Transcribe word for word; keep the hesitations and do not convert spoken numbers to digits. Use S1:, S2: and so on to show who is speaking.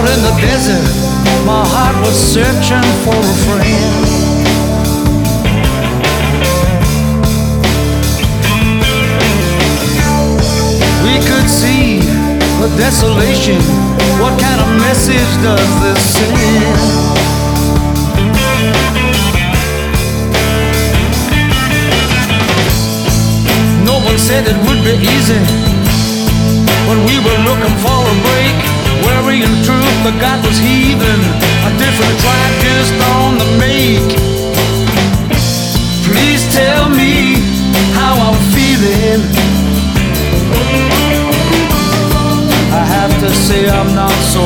S1: in the desert, my heart was searching for a friend. We could see the desolation. What kind of message does this send? No one said it would be easy when we were looking for a break. Worrying truth, the God was heaving a different track just on the make. Please tell me how I'm feeling. I have to say I'm not so